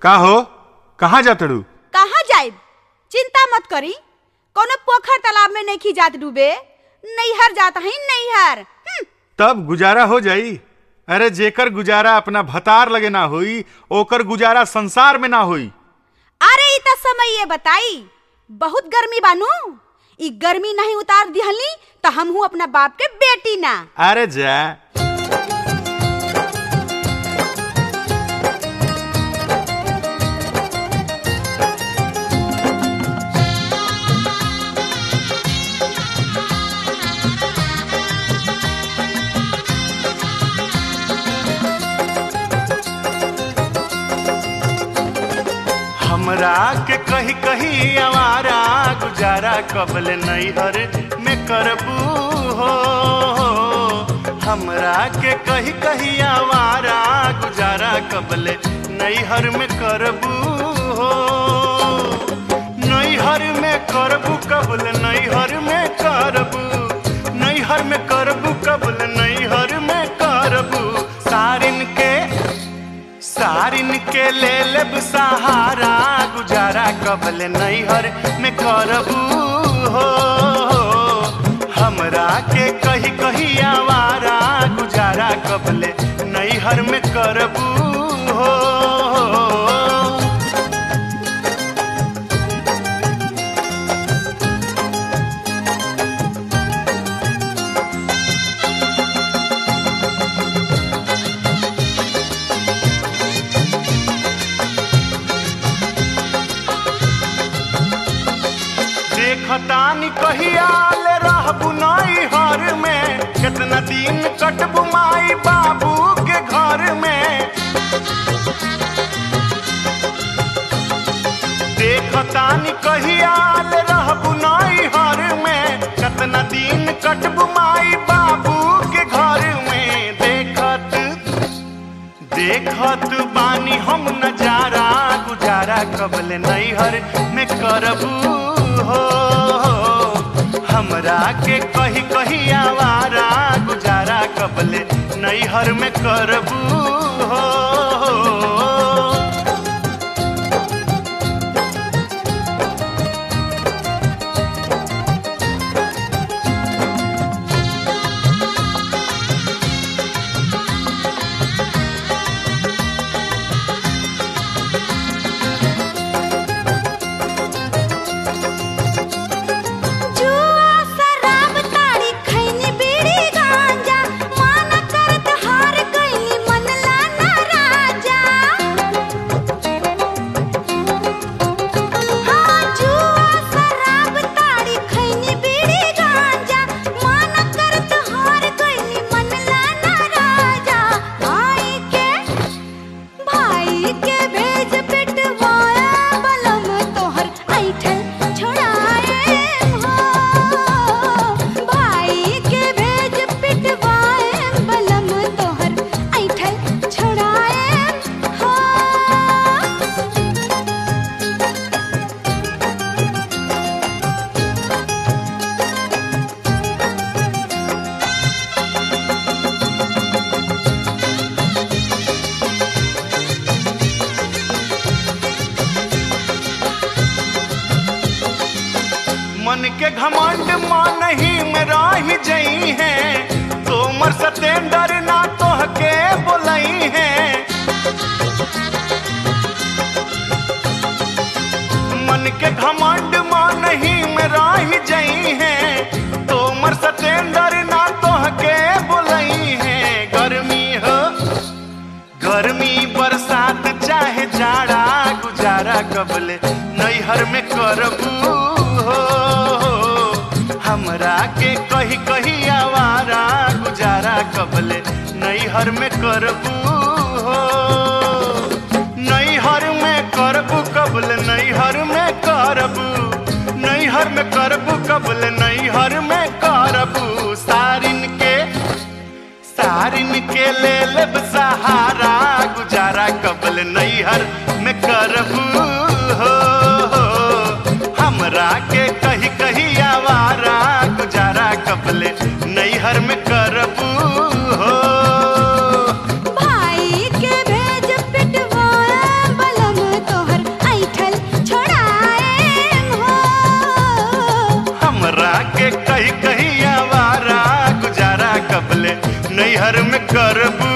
का हो कहाँ जातड़ू? कहाँ जाए? चिंता मत करी, कोनो पोखर तालाब में नहीं जात डूबे, नैहर जाता है नैहर। तब गुजारा हो जाई। अरे जेकर गुजारा अपना भतार लगे ना होई, ओकर गुजारा संसार में ना होई। अरे इ त समय ये बताई, बहुत गर्मी बानू, इ गर्मी नहीं उतार दिहली तो हमहू अपना बाप के बेटी ना। अरे जा हमरा के कही कही आवारा गुजारा कबल नैहर में करबू हो। हमरा के कही कही आवारा गुजारा कबल नैहर में करबू हो। नैहर में करबू कबल नैहर में करबू, नैहर में करबू कबल नैहर में करबू। सारिन के ले लेब सहारा गुजारा कबल नैहर में करबू हो। हमरा के कही कही आवारा गुजारा कबल नैहर में करबू हो। खतानी कहियाल रहबू नैहर में, कितना दिन कटबू माई बाबू के घर में। देखतानी कहियाल रहबू नैहर में, कितना दिन कटबू माई बाबू के घर में। देखत बानी हम नजारा गुजारा कबल नैहर में करबू हो। हमरा के कही कही आवारा गुजारा कबल नैहर में करबू हो। मन के घमंड मान ही में रही जई है, तोमर सतेंदर ना तोहके बोलई है। मन के घमंड मान ही में रही जई है, तोमर सतेंदर ना तोहके बोलई है। गर्मी बरसात चाहे जाड़ा गुजारा कबल नैहर में करबू हो। हमरा के कही कही आवारा गुजारा कबल नैहर में करबू हो। नैहर में करबू कबल नैहर में करबू, नैहर में करबू कबल नैहर में करबू। सारिन के ले लेब सहारा गुजारा कबल नैहर में करबू हो। हमरा के कही कही आवारा गुजारा कबल नैहर में करबू हो। भाई के भेज पिटवाया बलम नैहर में करबू